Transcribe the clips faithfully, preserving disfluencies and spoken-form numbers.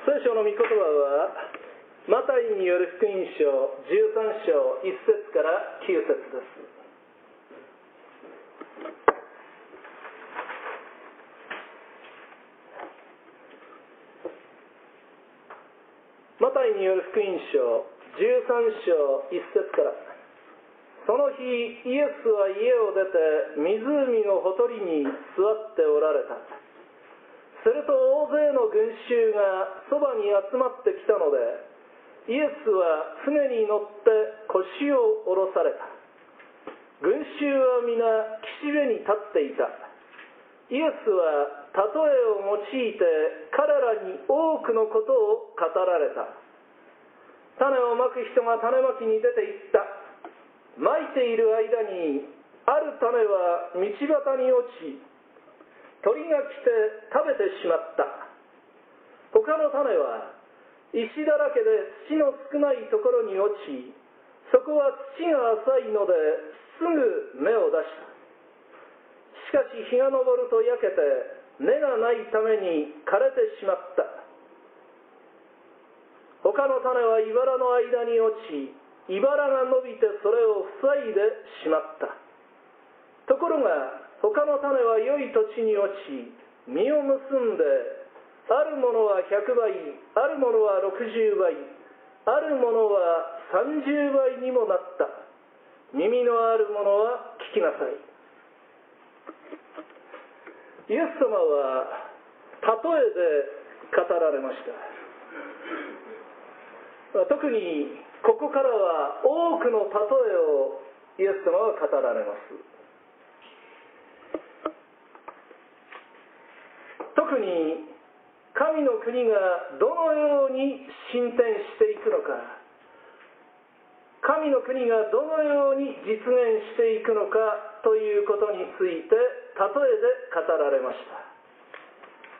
聖書の御言葉はマタイによる福音書じゅうさん章いち節からきゅう節です。マタイによる福音書じゅうさん章いち節から。その日イエスは家を出て湖のほとりに座っておられた。すると大勢の群衆がそばに集まってきたので、イエスは船に乗って腰を下ろされた。群衆は皆岸辺に立っていた。イエスは例えを用いて彼らに多くのことを語られた。種をまく人が種まきに出て行った。まいている間にある種は道端に落ち、鳥が来て食べてしまった。他の種は石だらけで土の少ないところに落ち、そこは土が浅いのですぐ芽を出した。しかし日が昇ると焼けて根がないために枯れてしまった。他の種は茨の間に落ち、茨が伸びてそれを塞いでしまった。ところが他の種は良い土地に落ち、実を結んで、あるものは百倍、あるものは六十倍、あるものは三十倍にもなった。耳のあるものは聞きなさい。イエス様は例えで語られました。特にここからは多くの例えをイエス様は語られます。特に神の国がどのように進展していくのか、神の国がどのように実現していくのかということについて例えで語られました。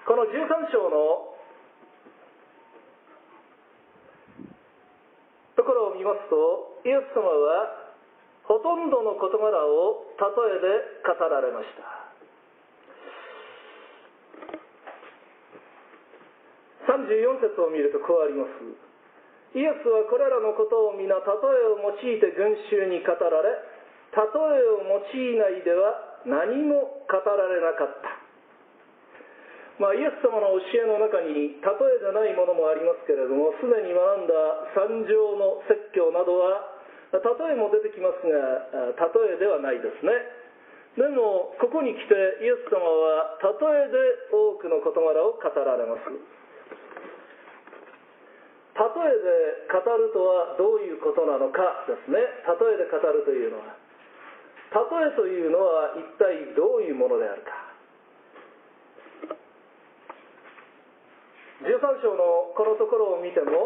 このじゅうさん章のところを見ますと、イエス様はほとんどの事柄を例えで語られました。さんじゅうよん節を見るとこうあります。イエスはこれらのことを皆例えを用いて群衆に語られ、例えを用いないでは何も語られなかった。まあ、イエス様の教えの中に例えでないものもありますけれども、すでに学んだ三条の説教などは例えも出てきますが、例えではないですね。でもここに来てイエス様は例えで多くの事柄を語られます。例えで語るとはどういうことなのかですね。例えで語るというのは、例えというのは一体どういうものであるか。じゅうさん章のこのところを見ても、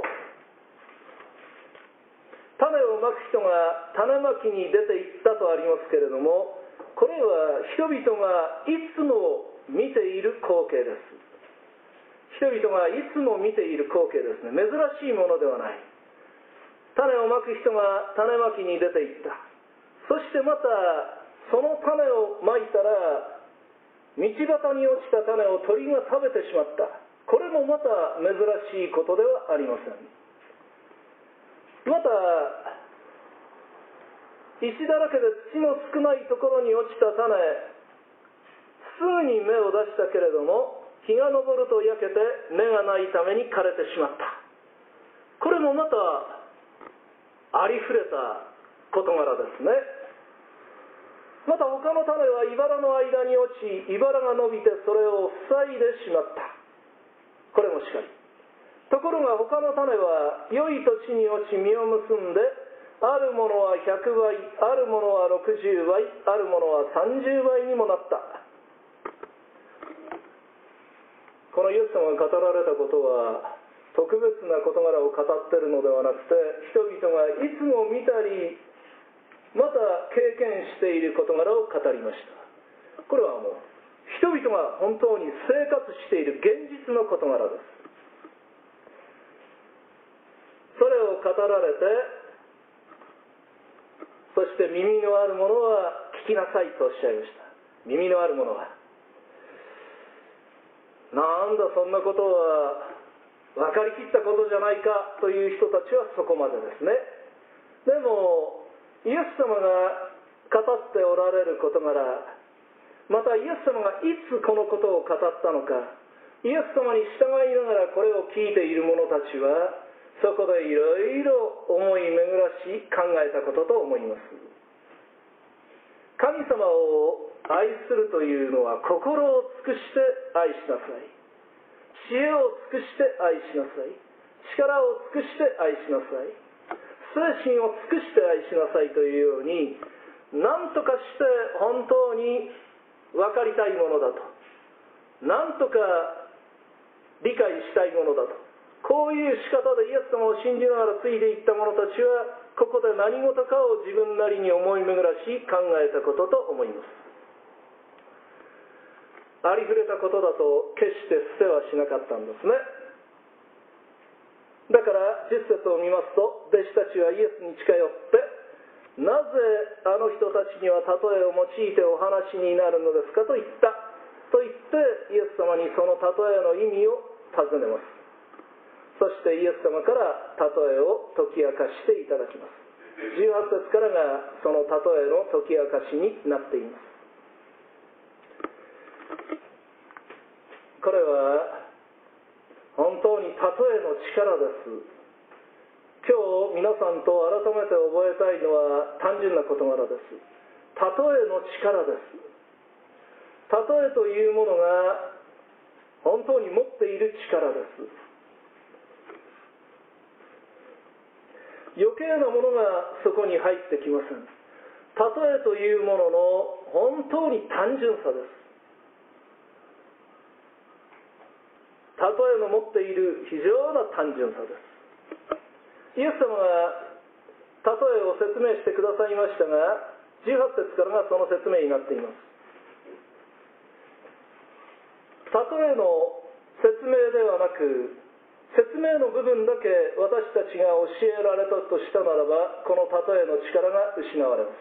種をまく人が種まきに出ていったとありますけれども、これは人々がいつも見ている光景です。人々がいつも見ている光景ですね。珍しいものではない。種をまく人が種まきに出ていった。そしてまたその種をまいたら、道端に落ちた種を鳥が食べてしまった。これもまた珍しいことではありません。また石だらけで土の少ないところに落ちた種、すぐに芽を出したけれども、日が昇ると焼けて根がないために枯れてしまった。これもまたありふれた事柄ですね。また他の種は茨の間に落ち、茨が伸びてそれを塞いでしまった。これもしかり。ところが他の種は良い土地に落ち実を結んで、あるものは百倍、あるものは六十倍、あるものは三十倍にもなった。このイエス様が語られたことは特別な事柄を語っているのではなくて、人々がいつも見たりまた経験している事柄を語りました。これはもう人々が本当に生活している現実の事柄です。それを語られて、そして耳のある者は聞きなさいとおっしゃいました。耳のある者は、なんだそんなことは分かりきったことじゃないかという人たちはそこまでですね。でもイエス様が語っておられる事柄、またイエス様がいつこのことを語ったのか、イエス様に従いながらこれを聞いている者たちはそこでいろいろ思い巡らし考えたことと思います。神様を愛するというのは心を尽くして愛しなさい、知恵を尽くして愛しなさい、力を尽くして愛しなさい、精神を尽くして愛しなさいというように、何とかして本当に分かりたいものだと、何とか理解したいものだと、こういう仕方でイエス様を信じながらついていった者たちは、ここで何事かを自分なりに思い巡らし考えたことと思います。ありふれたことだと決して捨てはしなかったんですね。だからじゅっ節を見ますと、弟子たちはイエスに近寄って、なぜあの人たちには例えを用いてお話になるのですかと言ったと言ってイエス様にその例えの意味を尋ねます。そしてイエス様から例えを解き明かしていただきます。じゅうはち節からがその例えの解き明かしになっています。これは本当に例えの力です。今日皆さんと改めて覚えたいのは単純な事柄です。例えの力です。例えというものが本当に持っている力です。余計なものがそこに入ってきません。例えというものの本当に単純さです。例えの持っている非常な単純さです。イエス様が例えを説明してくださいましたが、じゅうはち節からがその説明になっています。例えの説明ではなく、説明の部分だけ私たちが教えられたとしたならば、この例えの力が失われます。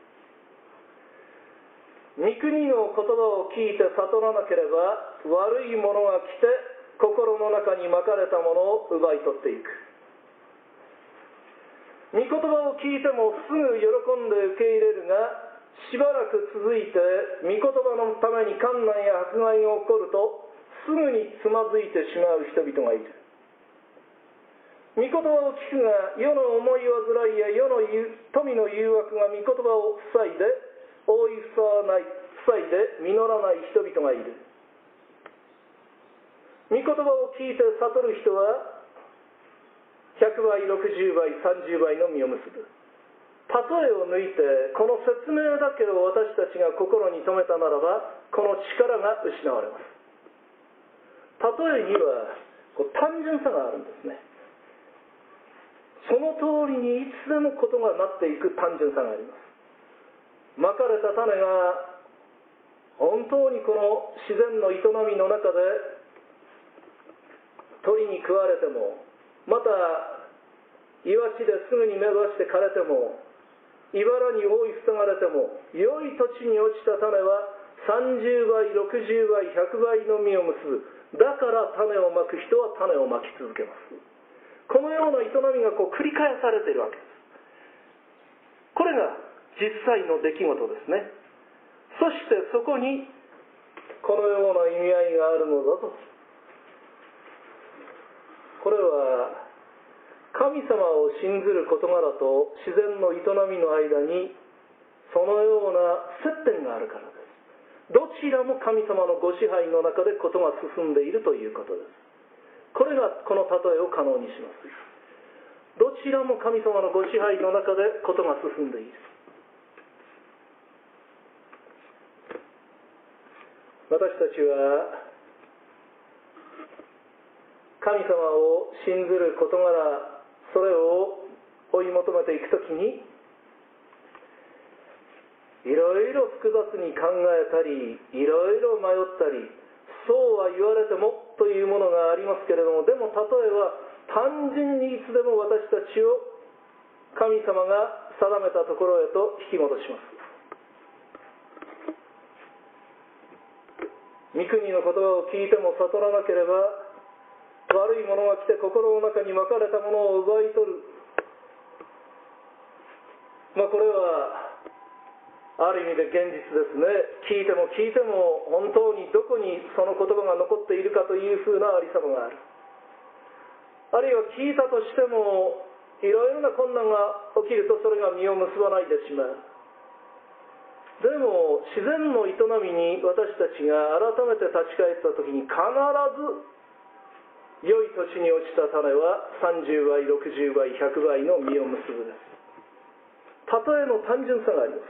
御国の言葉を聞いて悟らなければ、悪いものが来て心の中にまかれたものを奪い取っていく。御言葉を聞いてもすぐ喜んで受け入れるが、しばらく続いて御言葉のために困難や迫害が起こると、すぐにつまずいてしまう人々がいる。御言葉を聞くが、世の思い煩いや世の富の誘惑が御言葉を塞いで、覆い塞がない塞いで実らない人々がいる。御言葉を聞いて悟る人はひゃくばい、ろくじゅうばい、さんじゅうばいの実を結ぶ。例えを抜いてこの説明だけを私たちが心に留めたならば、この力が失われます。例えにはこう単純さがあるんですね。その通りにいつでもことがなっていく単純さがあります。まかれた種が本当にこの自然の営みの中で鳥に食われても、また岩地ですぐに目指して枯れても、茨に覆い塞がれても、良い土地に落ちた種はさんじゅうばい、ろくじゅうばい、ひゃくばいの実を結ぶ。だから種をまく人は種をまき続けます。このような営みがこう繰り返されているわけです。これが実際の出来事ですね。そしてそこにこのような意味合いがあるのだと。これは神様を信ずる事柄と自然の営みの間にそのような接点があるからです。どちらも神様のご支配の中で事が進んでいるということです。これがこの例えを可能にします。どちらも神様のご支配の中で事が進んでいる。私たちは神様を信ずる事柄、それを追い求めていくときに、いろいろ複雑に考えたり、いろいろ迷ったり、そうは言われてもというものがありますけれども、でも例えば単純にいつでも私たちを神様が定めたところへと引き戻します。御国の言葉を聞いても悟らなければ、 悪いものが来て心の中にまかれたものを奪い取る。まあこれはある意味で現実ですね。聞いても聞いても本当にどこにその言葉が残っているかというふうなありさまがある。あるいは聞いたとしてもいろいろな困難が起きるとそれが実を結ばないでしまう。でも自然の営みに私たちが改めて立ち返った時に必ず良い土地に落ちた種はさんじゅうばい、ろくじゅうばい、ひゃくばいの実を結ぶです。たとえの単純さがあります。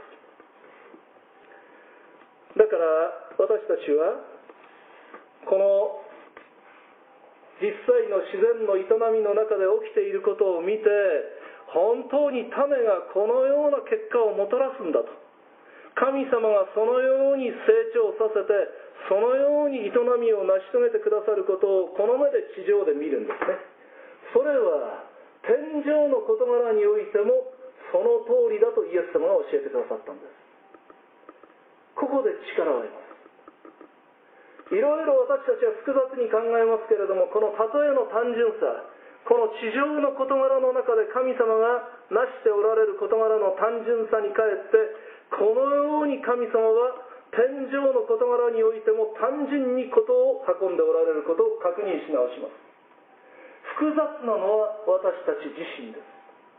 だから私たちはこの実際の自然の営みの中で起きていることを見て、本当に種がこのような結果をもたらすんだと、神様がそのように成長させてそのように営みを成し遂げてくださることをこの目で地上で見るんですね。それは天上の事柄においてもその通りだとイエス様が教えてくださったんです。ここで力を得ます。いろいろ私たちは複雑に考えますけれども、この例えの単純さ、この地上の事柄の中で神様が成しておられる事柄の単純さにかえって、このように神様は天上の事柄においても単純に事を運んでおられることを確認し直します。複雑なのは私たち自身です。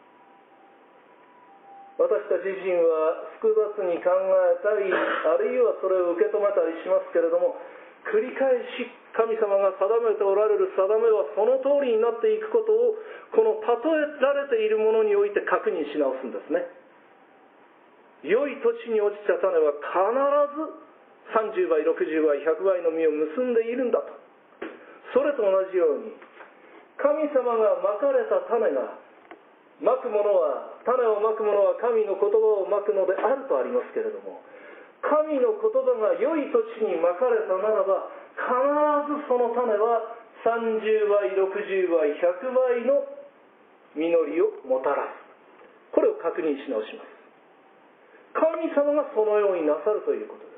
私たち自身は複雑に考えたり、あるいはそれを受け止めたりしますけれども、繰り返し神様が定めておられる定めはその通りになっていくことを、この例えられているものにおいて確認し直すんですね。良い土地に落ちた種は必ずさんじゅうばい、ろくじゅうばい、ひゃくばいの実を結んでいるんだと。それと同じように神様がまかれた種が、まくものは、種をまくものは神の言葉をまくのであるとありますけれども、神の言葉が良い土地にまかれたならば、必ずその種はさんじゅうばい、ろくじゅうばい、ひゃくばいの実りをもたらす。これを確認し直します。神様がそのようになさるということです。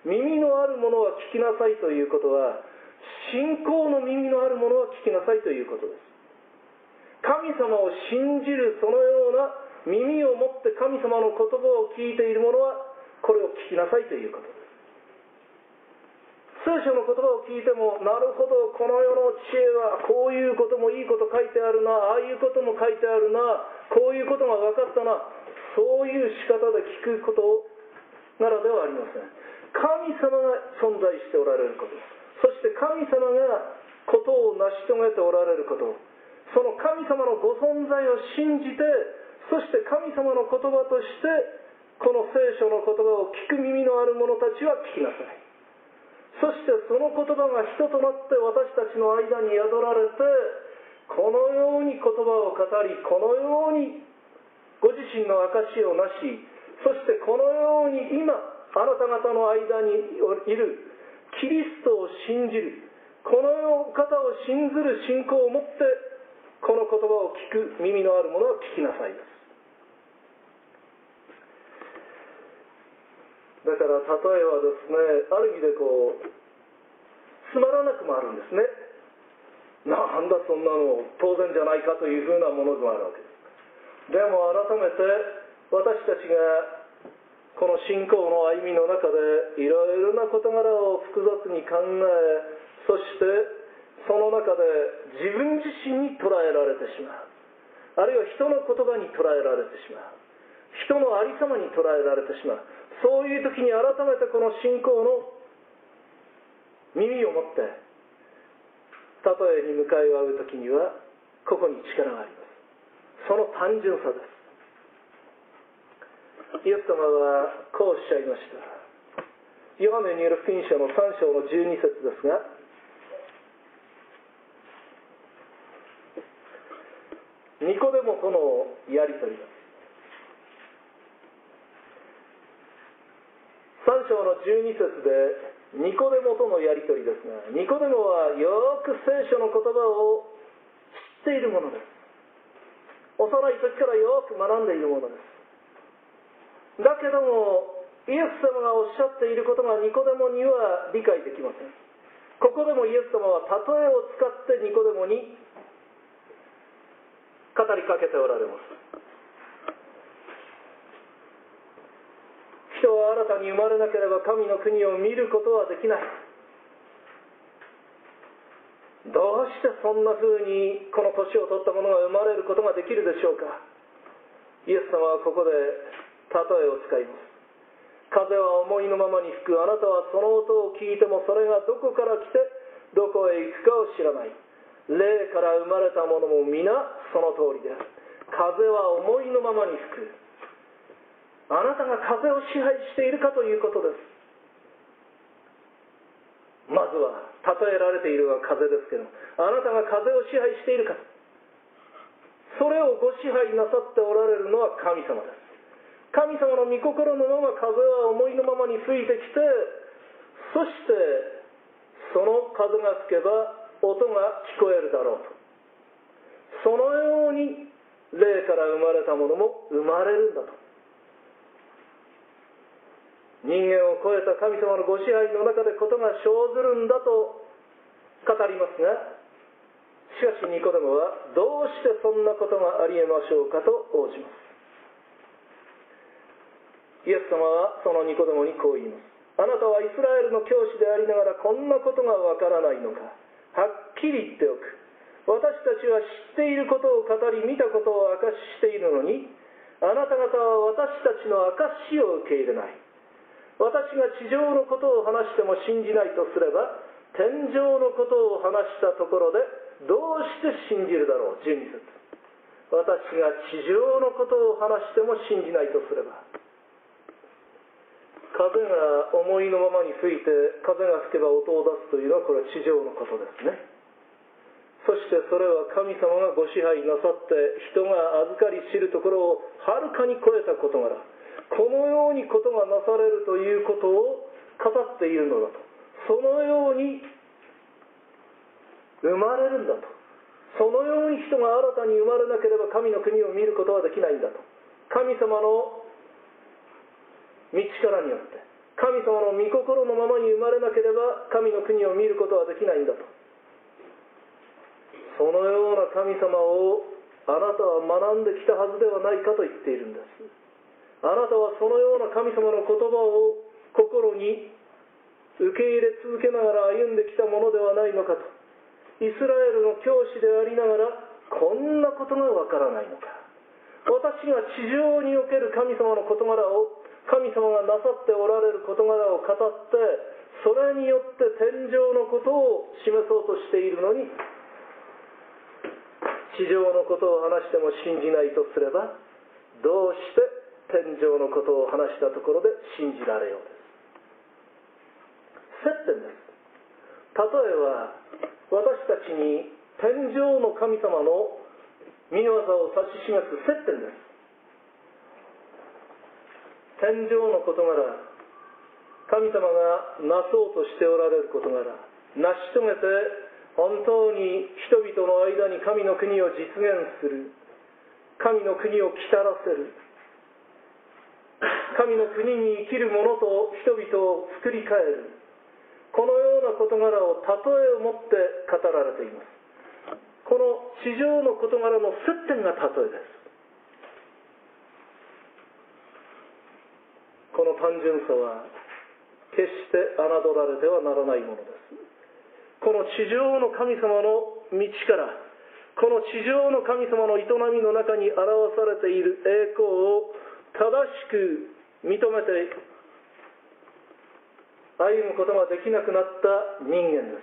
耳のあるものは聞きなさいということは、信仰の耳のあるものは聞きなさいということです。神様を信じるそのような耳を持って神様の言葉を聞いている者は、これを聞きなさいということです。聖書の言葉を聞いても、なるほど、この世の知恵はこういうこともいいこと書いてあるな、ああいうことも書いてあるな、こういうことが分かったな、そういう仕方で聞くことならではありません。神様が存在しておられること、そして神様がことを成し遂げておられること、その神様のご存在を信じて、そして神様の言葉としてこの聖書の言葉を聞く耳のある者たちは聞きなさい。そしてその言葉が人となって私たちの間に宿られて、このように言葉を語り、このようにご自身の証をなし、そしてこのように今あなた方の間にいるキリストを信じる、この方を信ずる信仰を持ってこの言葉を聞く耳のある者は聞きなさいです。だから例えはですね、ある意味でこうつまらなくもあるんですね。なんだそんなの当然じゃないかというふうなものでもあるわけです。でも改めて私たちがこの信仰の歩みの中でいろいろな事柄を複雑に考え、そしてその中で自分自身に捉えられてしまう、あるいは人の言葉に捉えられてしまう、人のありさまに捉えられてしまう、そういう時に改めてこの信仰の耳を持って例えに向かい合う時にはここに力があります。その単純さです。イエス様はこうおっしゃいました。ヨハネによる福音書のさん章のじゅうに節ですが、ニコデモとのやり取りです。さん章のじゅうに節でニコデモとのやり取りですが、ニコデモはよく聖書の言葉を知っているものです。幼い時からよく学んでいるものです。だけどもイエス様がおっしゃっていることがニコデモには理解できません。 ここでもイエス様は例えを使ってニコデモに語りかけておられます。人は新たに生まれなければ神の国を見ることはできない。どうしてそんな風にこの年を取った者が生まれることができるでしょうか。イエス様はここで例えを使います。風は思いのままに吹く。あなたはその音を聞いてもそれがどこから来てどこへ行くかを知らない。霊から生まれたものも皆その通りである。風は思いのままに吹く。あなたが風を支配しているかということです。まずは例えられているのは風ですけど、あなたが風を支配しているか、それをご支配なさっておられるのは神様です。神様の御心のまま風は思いのままに吹いてきて、そしてその風が吹けば音が聞こえるだろうと。そのように霊から生まれたものも生まれるんだと。人間を超えた神様のご支配の中でことが生ずるんだと語りますが、しかしニコデモはどうしてそんなことがありえましょうかと応じます。イエス様はそのニコデモにこう言います。あなたはイスラエルの教師でありながらこんなことがわからないのか。はっきり言っておく。私たちは知っていることを語り、見たことを証ししているのに、あなた方は私たちの証しを受け入れない。私が地上のことを話しても信じないとすれば、天上のことを話したところでどうして信じるだろう。じゅうに節。私が地上のことを話しても信じないとすれば。風が思いのままに吹いて、風が吹けば音を出すというのは、これは地上のことですね。そしてそれは神様がご支配なさって人が預かり知るところをはるかに超えた事柄、このようにことがなされるということを語っているのだと。そのように生まれるんだと。そのように人が新たに生まれなければ神の国を見ることはできないんだと。神様の道からによって神様の御心のままに生まれなければ神の国を見ることはできないんだと。そのような神様をあなたは学んできたはずではないかと言っているんです。あなたはそのような神様の言葉を心に受け入れ続けながら歩んできたものではないのかと。イスラエルの教師でありながらこんなことがわからないのか。私が地上における神様の事柄を、神様がなさっておられる事柄を語って、それによって天上のことを示そうとしているのに、地上のことを話しても信じないとすれば、どうして天上のことを話したところで信じられようです。接点です。例えば私たちに天上の神様の御業を指し示す接点です。天上の事柄、神様がなそうとしておられる事柄、成し遂げて本当に人々の間に神の国を実現する、神の国を来たらせる、神の国に生きる者と人々を作り変える、このような事柄を例えをもって語られています。この地上の事柄の接点が例えです。この単純さは決して侮られてはならないものです。この地上の神様の道から、この地上の神様の営みの中に表されている栄光を正しく認めて歩むことができなくなった人間です。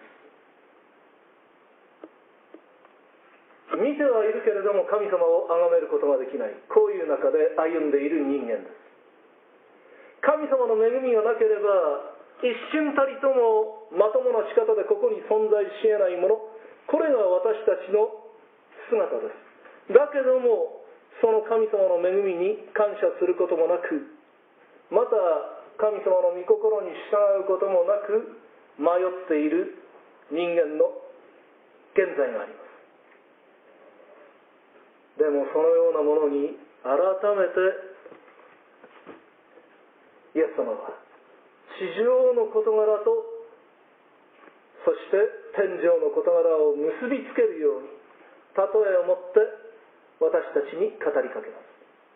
見てはいるけれども神様を崇めることができない、こういう中で歩んでいる人間です。神様の恵みがなければ一瞬たりともまともな仕方でここに存在し得ないもの、これが私たちの姿です。だけどもその神様の恵みに感謝することもなく、また神様の御心に従うこともなく迷っている人間の現在があります。でもそのようなものに改めてイエス様は地上の事柄とそして天上の事柄を結びつけるように例えをもって私たちに語りかけます。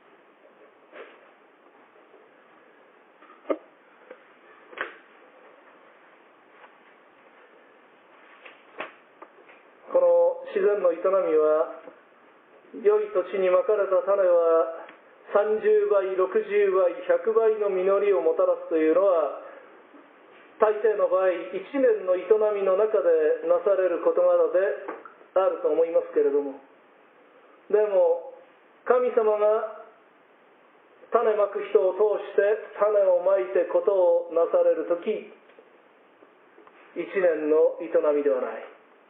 この自然の営みは、良い土地にまかれた種はさんじゅうばい、ろくじゅうばい、ひゃくばいの実りをもたらすというのは、大抵の場合いちねんの営みの中でなされる事柄であると思いますけれども、でも神様が種まく人を通して種をまいて事をなされるとき、いちねんの営みではない。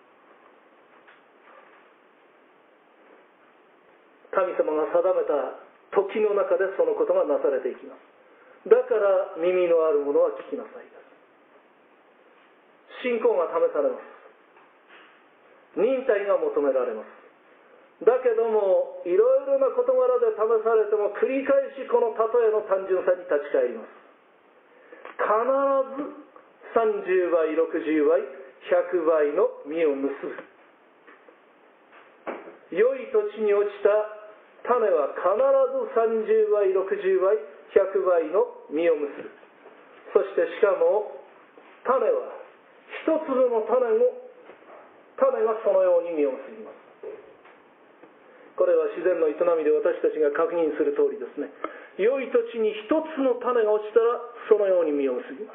神様が定めた時の中でそのことがなされていきます。だから耳のある者は聞きなさいです。信仰が試されます。忍耐が求められます。だけどもいろいろな事柄で試されても繰り返しこの例えの単純さに立ち返ります。必ずさんじゅうばい、ろくじゅうばい、ひゃくばいの実を結ぶ。良い土地に落ちた種は必ずさんじゅうばい、ろくじゅうばい、ひゃくばいの実を結ぶ。そしてしかも種は一粒の種も種がそのように実を結びます。これは自然の営みで私たちが確認する通りですね。良い土地に一つの種が落ちたらそのように実を結びます。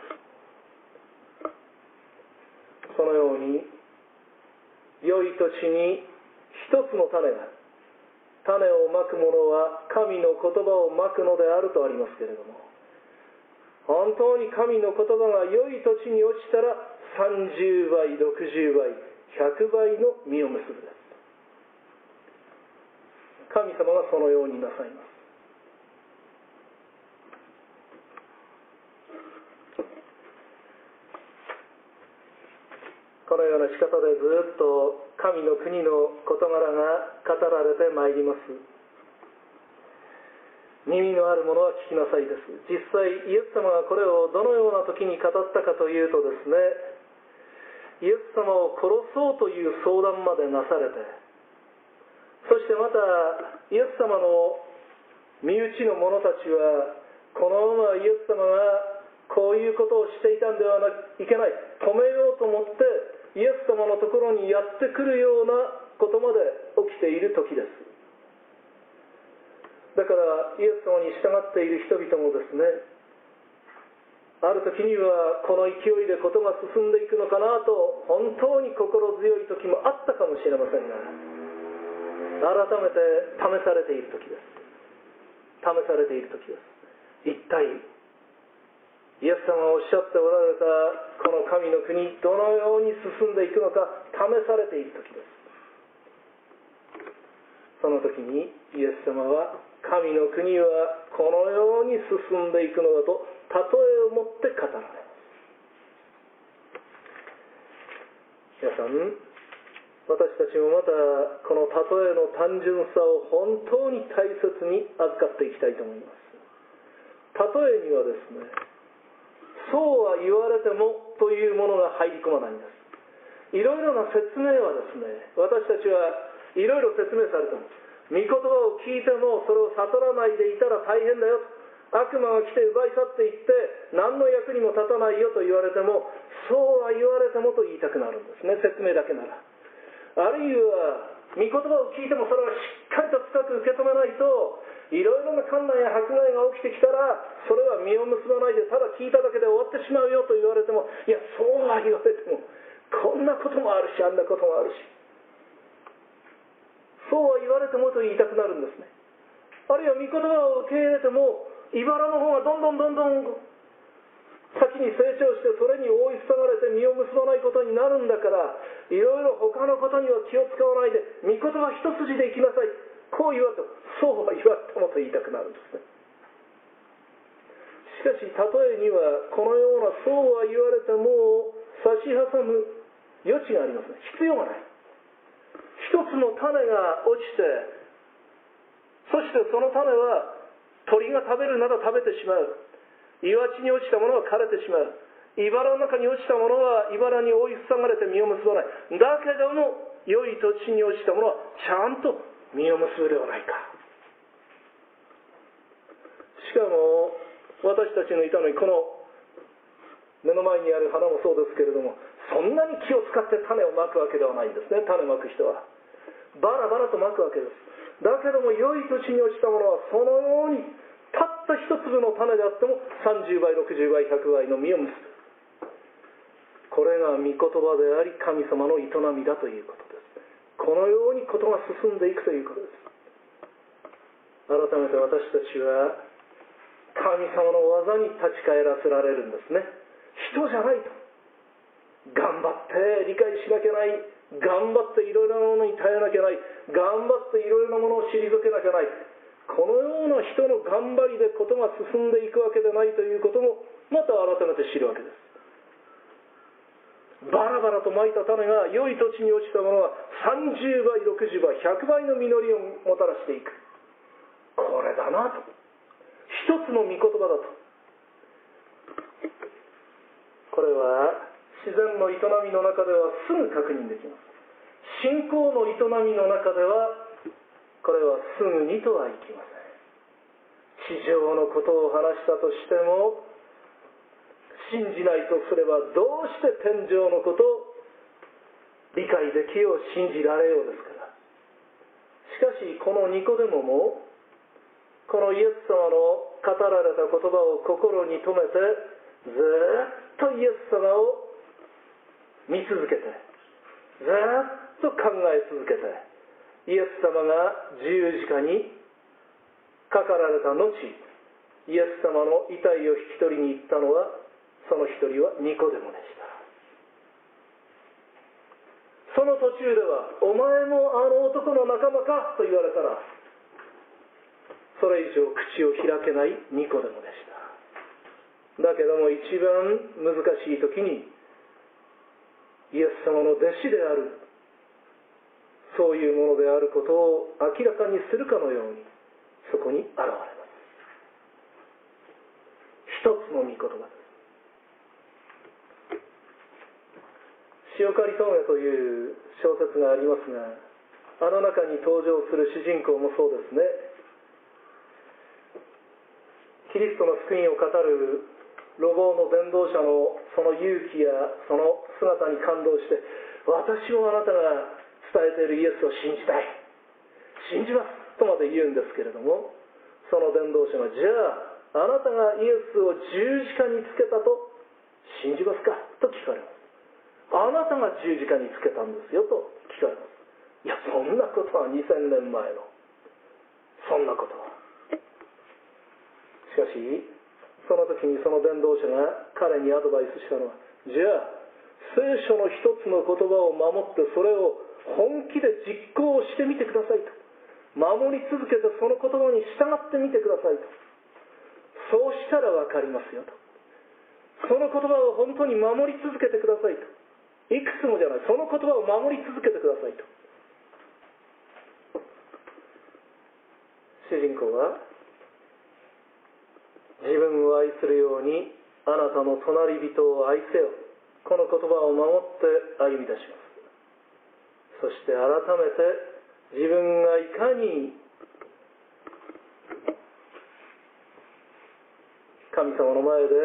そのように良い土地に一つの種が、種をまく者は神の言葉をまくのであるとありますけれども、本当に神の言葉が良い土地に落ちたらさんじゅうばい、ろくじゅうばい、ひゃくばいの実を結ぶです。神様がそのようになさいます。このような仕方でずっと神の国の事柄が語られてまいります。耳のある者は聞きなさいです。実際イエス様がこれをどのような時に語ったかというとですね、イエス様を殺そうという相談までなされて、そしてまたイエス様の身内の者たちはこのままイエス様がこういうことをしていたんではいけない、止めようと思ってイエス様のところにやってくるようなことまで起きている時です。だからイエス様に従っている人々もですね、ある時にはこの勢いで事が進んでいくのかなと本当に心強い時もあったかもしれませんが、改めて試されている時です。試されている時です。一体イエス様がおっしゃっておられたこの神の国、どのように進んでいくのか試されている時です。その時にイエス様は、神の国はこのように進んでいくのだと例えをもって語られます。皆さん、私たちもまたこの例えの単純さを本当に大切に扱っていきたいと思います。例えにはですね、そうは言われてもというものが入り込まないんです。いろいろな説明はですね、私たちはいろいろ説明されても、御言葉を聞いてもそれを悟らないでいたら大変だよ、悪魔が来て奪い去っていって何の役にも立たないよと言われても、そうは言われてもと言いたくなるんですね、説明だけなら。あるいは御言葉を聞いてもそれをしっかりと深く受け止めないと、いろいろな困難や迫害が起きてきたらそれは実を結ばないでただ聞いただけで終わってしまうよと言われても、いやそうは言われてもこんなこともあるしあんなこともあるし、そうは言われてもと言いたくなるんですね。あるいは御言葉を受け入れても茨の方がどんどんどんどん先に成長してそれに覆い塞がれて実を結ばないことになるんだから、いろいろ他のことには気を使わないで御言葉一筋で生きなさい、こう言われてもそうは言われてもと言いたくなるんですね。しかし例えにはこのようなそうは言われても差し挟む余地がありますね。必要がない。一つの種が落ちて、そしてその種は鳥が食べるなら食べてしまう、岩地に落ちたものは枯れてしまう、 茨の中に落ちたものは茨に追い塞がれて実を結ばない。だけども良い土地に落ちたものはちゃんと実を結ぶではないか。しかも私たちのいたのに、この目の前にある花もそうですけれども、そんなに気を使って種をまくわけではないんですね。種まく人はバラバラとまくわけです。だけども良い土地に落ちたものはそのようにたった一粒の種であってもさんじゅうばいろくじゅうばいひゃくばいの実を結ぶ。これが御言葉であり神様の営みだということです。このようにことが進んでいくということです。改めて私たちは神様の技に立ち返らせられるんですね。人じゃないと。頑張って理解しなきゃない、頑張っていろいろなものに耐えなきゃない、頑張っていろいろなものを退けなきゃない、このような人の頑張りでことが進んでいくわけでないということもまた改めて知るわけです。バラバラとまいた種が良い土地に落ちたものはさんじゅうばいろくじゅうばいひゃくばいの実りをもたらしていく。これだなと、一つの御言葉だと。これは自然の営みの中ではすぐ確認できます。信仰の営みの中ではこれはすぐにとはいきません。地上のことを話したとしても信じないとすればどうして天上のことを理解できよう、信じられようですから。しかしこのニコデモもこのイエス様の語られた言葉を心に留めてずっとイエス様を見続けて、ずっと考え続けて、イエス様が十字架にかかられた後、イエス様の遺体を引き取りに行ったのは、その一人はニコデモでした。その途中ではお前もあの男の仲間かと言われたら、それ以上口を開けないニコデモでした。だけども一番難しい時にイエス様の弟子である、そういうものであることを明らかにするかのようにそこに現れます。一つの御言葉です。塩刈り峠という小説がありますが、あの中に登場する主人公もそうですね。キリストの福音を語る路傍の伝道者のその勇気やその姿に感動して、私もあなたが伝えているイエスを信じたい、信じますとまで言うんですけれども、その伝道者が、じゃああなたがイエスを十字架につけたと信じますかと聞かれます。あなたが十字架につけたんですよと聞かれます。いや、そんなことはにせんねんまえのそんなことは。しかしその時にその伝道者が彼にアドバイスしたのは、じゃあ聖書の一つの言葉を守ってそれを本気で実行してみてくださいと、守り続けてその言葉に従ってみてくださいと、そうしたら分かりますよと、その言葉を本当に守り続けてくださいと、いくつもじゃない、その言葉を守り続けてくださいと。主人公は自分を愛するようにあなたの隣人を愛せよ、この言葉を守って歩み出します。そして改めて自分がいかに神様の前で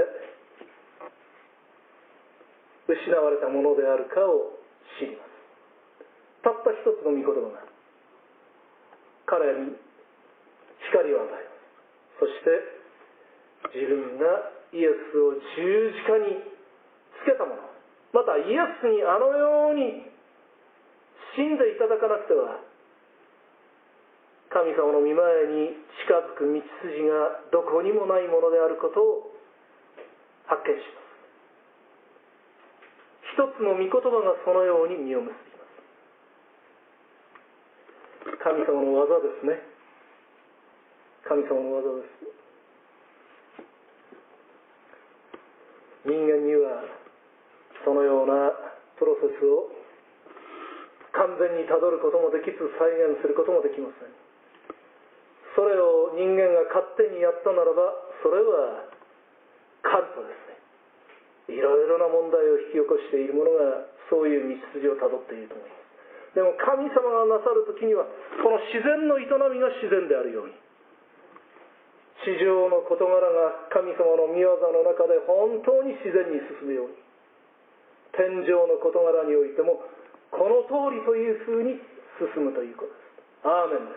失われたものであるかを知ります。たった一つの御言葉が彼に光を与えます。そして自分がイエスを十字架につけたもの、またイエスにあのように死んでいただかなくては神様の御前に近づく道筋がどこにもないものであることを発見します。一つの御言葉がそのように実を結びます。神様の技ですね。神様の技です。人間にはそのようなプロセスを完全にたどることもできず再現することもできません。それを人間が勝手にやったならばそれはカルトですね。 いろいろな問題を引き起こしているものがそういう道筋をたどっていると思います。でも神様がなさるときにはこの自然の営みが自然であるように、地上の事柄が神様の御業の中で本当に自然に進むように、天上の事柄においてもこの通りというふうに進むということです。アーメンです。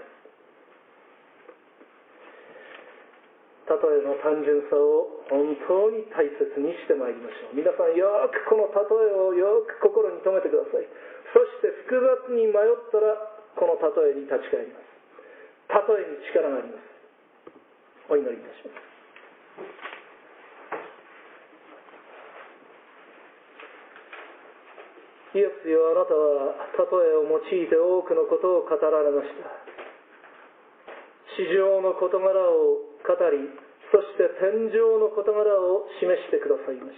例えの単純さを本当に大切にしてまいりましょう。皆さんよくこの例えをよく心に留めてください。そして複雑に迷ったらこの例えに立ち返ります。例えに力があります。お祈りいたします。イエスよ、あなたは例えを用いて多くのことを語られました。地上の事柄を語り、そして天上の事柄を示してくださいました。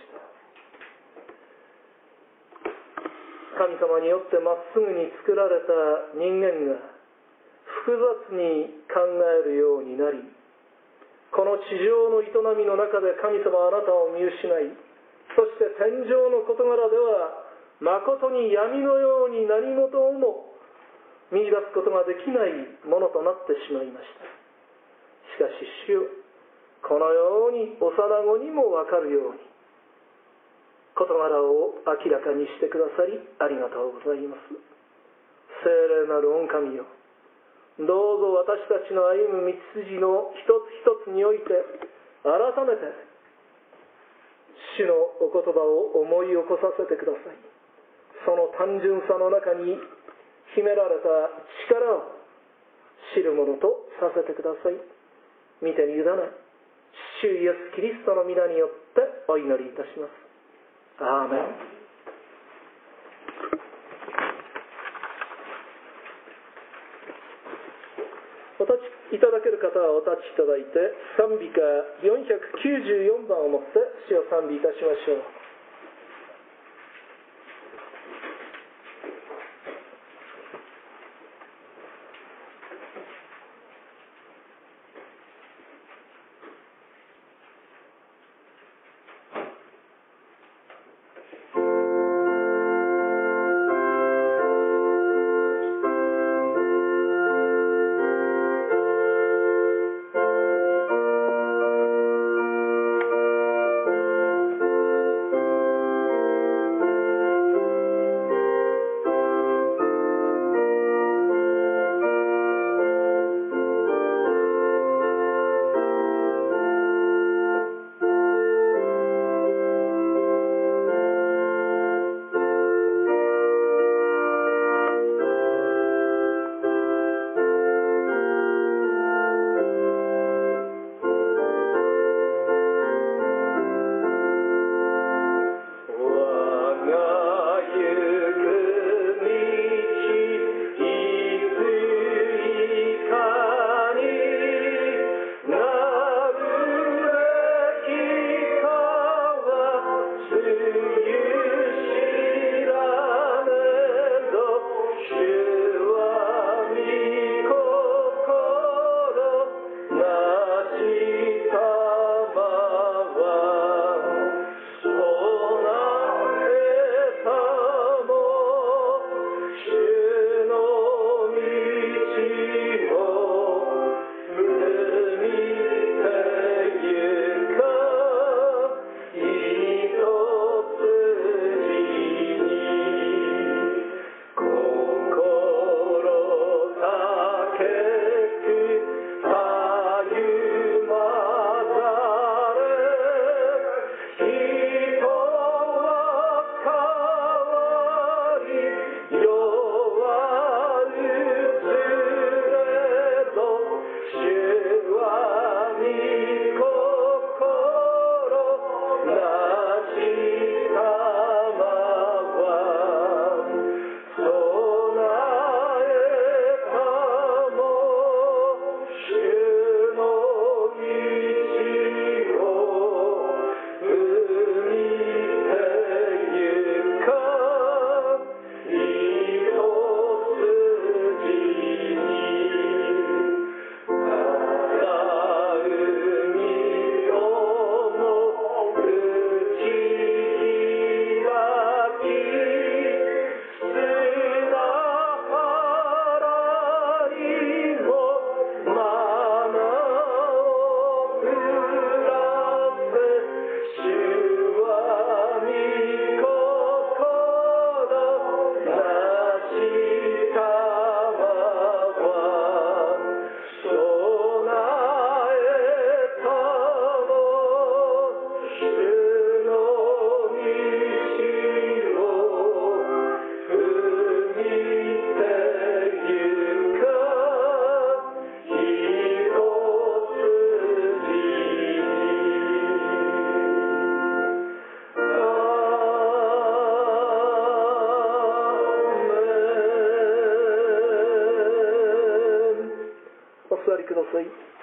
神様によってまっすぐに作られた人間が複雑に考えるようになり、この地上の営みの中で神様はあなたを見失い、そして天上の事柄では誠に闇のように何事をも見出すことができないものとなってしまいました。しかし主よ、このように幼子にも分かるように事柄を明らかにしてくださりありがとうございます。聖霊なる御神よ、どうぞ私たちの歩む道筋の一つ一つにおいて改めて主のお言葉を思い起こさせてください。その単純さの中に秘められた力を知るものとさせてください。見てに委ね、主イエス・キリストの皆によってお祈りいたします。アーメン。お立ちいただける方はお立ちいただいて、賛美歌よんひゃくきゅうじゅうよんばんをもって主を賛美いたしましょう。 水